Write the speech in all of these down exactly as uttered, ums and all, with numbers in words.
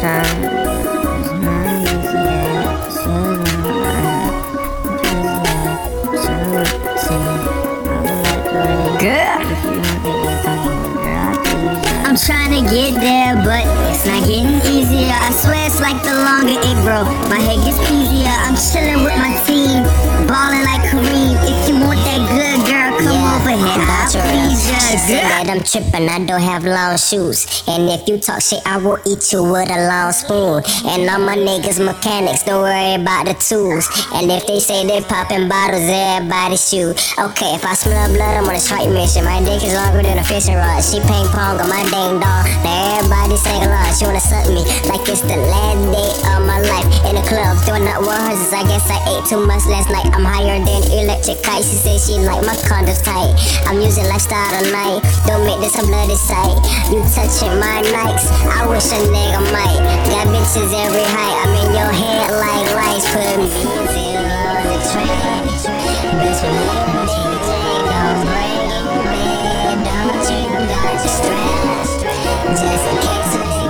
I'm trying to get there, but it's not getting easier. I swear it's like the longer it grow, my head gets easier. I'm chilling with my team, balling like Kareem. If you want that good girl, come yeah, over here. I'll please you. She said that I'm tripping, I don't have long shoes. And if you talk shit, I will eat you with a long spoon. And all my niggas mechanics, don't worry about the tools. And if they say they're popping bottles, everybody shoot. Okay, if I smell blood, I'm on a strike mission. My dick is longer than a fishing rod. She ping pong on my ding dong. Now everybody sing along. She wanna suck me like it's the last day of my life. In the club, throwing up one horses. I guess I ate too much last night. I'm higher than electric kite. She said she like my condoms tight. I'm using lifestyle tonight. Don't make this a bloody sight. You touching my Nikes, I wish a nigga might. Got bitches every height. I'm in your head like lights. Put me on the train. Bitch, we need a don't break me. Don't you got your strap? Just in case they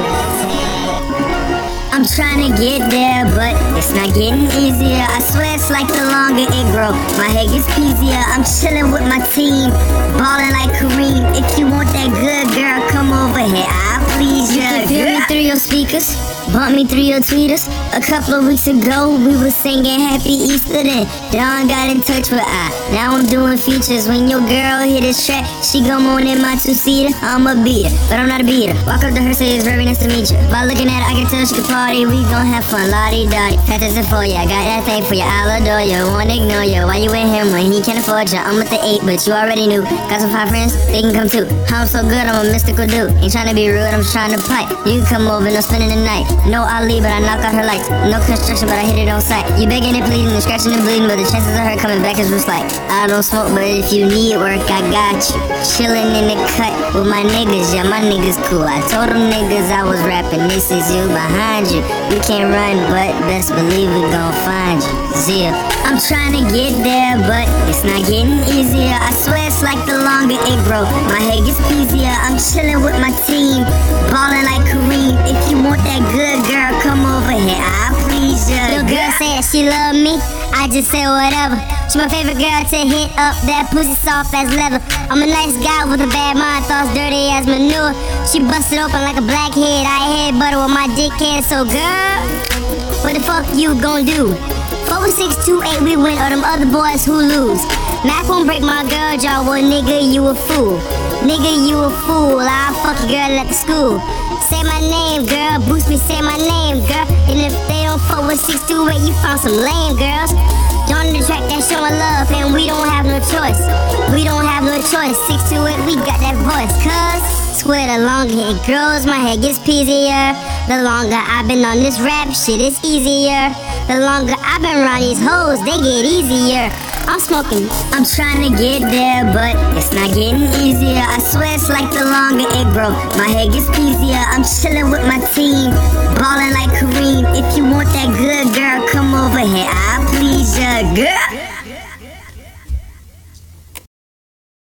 I'm trying to get there, but it's not getting easier. I swear it's like the longer it grow, my head gets easier. I'm chilling with my team, balling like Kareem. If you want that good girl, come over here. I'll please you. You can feel me through your speakers, bump me through your tweeters. A couple of weeks ago, we were singing Happy Easter then. Dawn got in touch with I. Now I'm doing features. When your girl hit this track, she go on in my two-seater. I'm a beater, but I'm not a beater. Walk up to her, say it's very nice to meet you. By looking at her, I can tell she can party. We gon' have fun, lottie-dottie. Fantasy for ya, got that thing for ya. I'll adore ya, won't ignore ya. Why you with him when he can't afford ya? I'm with the eight, but you already knew. Got some five friends, they can come too. I'm so good, I'm a mystical dude. Ain't tryna be rude, I'm just tryna pipe. You can come over, no spending the night. No Ali, but I knock out her lights. No construction, but I hit it on sight. You begging and pleading and scratching and bleeding, but the chances of her coming back is just like I don't smoke, but if you need work, I got you. Chilling in the cut with my niggas, yeah, my niggas cool. I told them niggas I was rapping, this is you behind you. You can't run, but best believe we gon' find you. Zia. I'm trying to get there, but it's not getting easier. I swear it's like the longer it grow, my head gets easier. I'm chilling with my team, balling like Kareem. If you want that good girl, come over here. I'll please you. Your girl said she love me, I just said whatever. She my favorite girl to hit up, that pussy soft as leather. I'm a nice guy with a bad mind, thoughts dirty as manure. She busted open like a blackhead, I had butter with my dick head. So girl, what the fuck you gon' do? Four, six, two, eight, we win, or them other boys who lose. Mac won't break my girl jaw, well nigga you a fool. Nigga you a fool, I'll fuck your girl at the school. Say my name, girl, boost me, say my name, girl. And if they don't fuck with six two eight, you found some lame girls. Join the track that's showing love, and we don't have no choice. We don't have no choice, six two eight, we got that voice. Cause, swear the longer it grows, my head gets peasier. The longer I've been on this rap, shit is easier. The longer I've been around these hoes, they get easier. I'm smoking. I'm trying to get there, but it's not getting easier. I swear it's like the longer it grow, my head gets easier. I'm chilling with my team, balling like Kareem. If you want that good girl, come over here. I'll please you, girl.